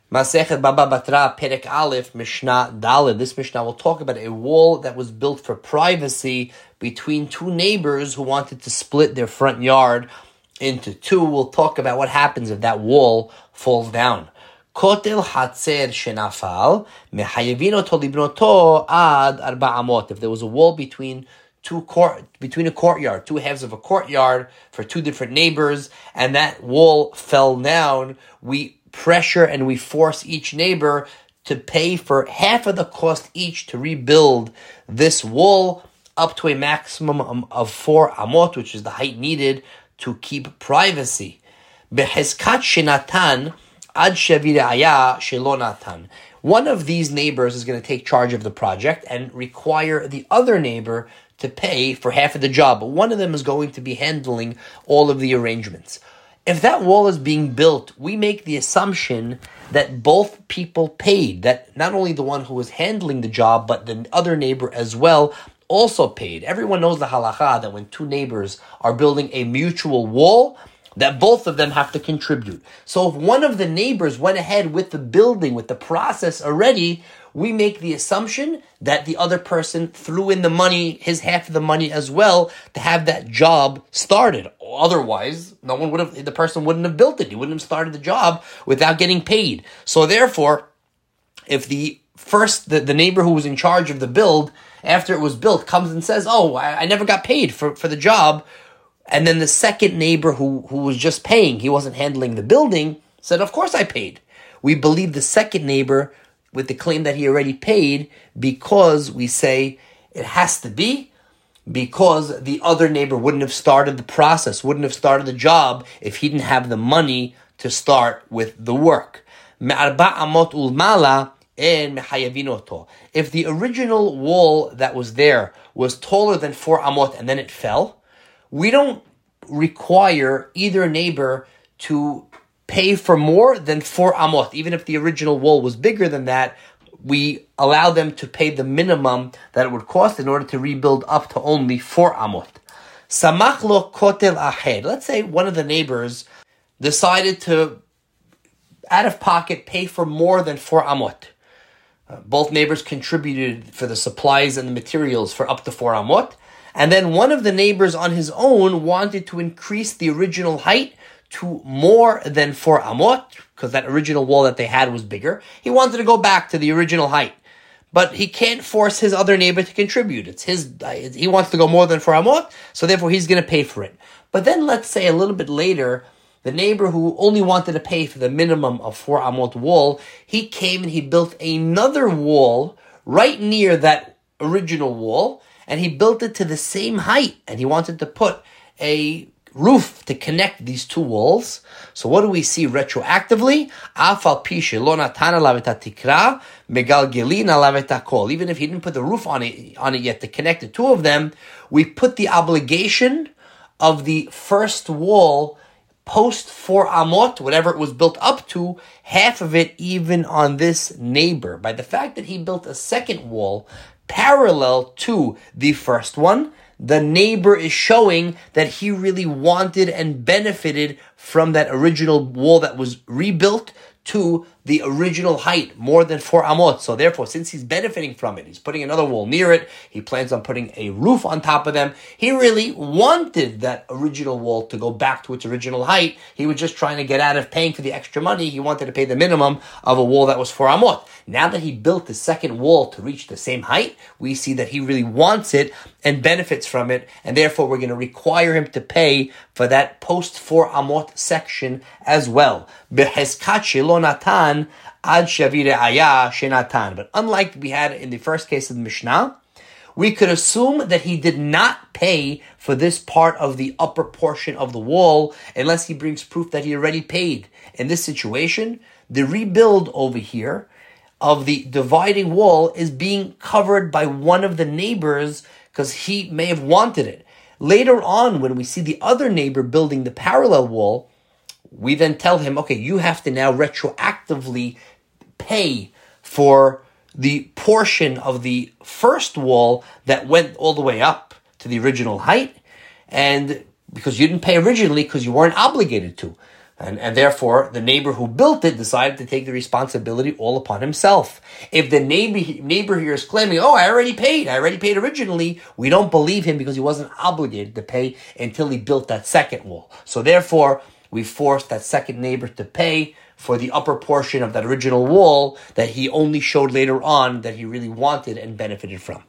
Masechet Baba Batra, Perek Aleph, Mishnah Daled. This Mishnah will talk about a wall that was built for privacy between two neighbors who wanted to split their front yard into two. We'll talk about what happens if that wall falls down. Kotel Hatzer Shenafal, Mehayevin Oto Libnoto Ad Arba Amot. If there was a wall between a courtyard, two halves of a courtyard for two different neighbors, and that wall fell down, we pressure and we force each neighbor to pay for half of the cost each to rebuild this wall up to a maximum of 4 amot, which is the height needed to keep privacy. Beheskat shenatan ad shaviraya shelonatan. One of these neighbors is going to take charge of the project and require the other neighbor to pay for half of the job. But one of them is going to be handling all of the arrangements. If that wall is being built, we make the assumption that both people paid, that not only the one who was handling the job, but the other neighbor as well also paid. Everyone knows the halacha that when two neighbors are building a mutual wall, that both of them have to contribute. So if one of the neighbors went ahead with the building, with the process already, we make the assumption that the other person threw in the money, his half of the money as well, to have that job started. Otherwise, the person wouldn't have built it. He wouldn't have started the job without getting paid. So therefore, if the neighbor who was in charge of the build, after it was built, comes and says, "Oh, I never got paid for the job," and then the second neighbor who was just paying, he wasn't handling the building, said, "Of course I paid." We believe the second neighbor with the claim that he already paid, because we say it has to be because the other neighbor wouldn't have started the process, wouldn't have started the job if he didn't have the money to start with the work. If the original wall that was there was taller than 4 amot and then it fell, we don't require either neighbor to pay for more than 4 amot. Even if the original wall was bigger than that, we allow them to pay the minimum that it would cost in order to rebuild up to only 4 amot. Samach lo kotel ahed. Let's say one of the neighbors decided to, out of pocket, pay for more than 4 amot. Both neighbors contributed for the supplies and the materials for up to 4 amot. And then one of the neighbors on his own wanted to increase the original height to more than 4 amot, because that original wall that they had was bigger. He wanted to go back to the original height. But he can't force his other neighbor to contribute. He wants to go more than 4 amot, so therefore he's going to pay for it. But then let's say a little bit later, the neighbor who only wanted to pay for the minimum of 4 amot wall, he came and he built another wall right near that original wall, and he built it to the same height, and he wanted to put a roof to connect these two walls. So what do we see retroactively? Even if he didn't put the roof on it yet to connect the two of them, we put the obligation of the first wall post 4 amot, whatever it was built up to, half of it even on this neighbor. By the fact that he built a second wall parallel to the first one, the neighbor is showing that he really wanted and benefited from that original wall that was rebuilt to the original height, more than 4 amot. So therefore, since he's benefiting from it, he's putting another wall near it, he plans on putting a roof on top of them, he really wanted that original wall to go back to its original height. He was just trying to get out of paying for the extra money. He wanted to pay the minimum of a wall that was 4 amot. Now that he built the second wall to reach the same height, we see that he really wants it and benefits from it, and therefore we're going to require him to pay for that post 4 amot section as well. Beheskat shelo natan ad shaviraya shenatan. But unlike we had in the first case of the Mishnah, we could assume that he did not pay for this part of the upper portion of the wall unless he brings proof that he already paid. In this situation, the rebuild over here of the dividing wall is being covered by one of the neighbors because he may have wanted it. Later on, when we see the other neighbor building the parallel wall, we then tell him, okay, you have to now retroactively pay for the portion of the first wall that went all the way up to the original height, and because you didn't pay originally because you weren't obligated to. And therefore, the neighbor who built it decided to take the responsibility all upon himself. If the neighbor here is claiming, oh, I already paid originally, we don't believe him because he wasn't obligated to pay until he built that second wall. So therefore, we forced that second neighbor to pay for the upper portion of that original wall that he only showed later on that he really wanted and benefited from.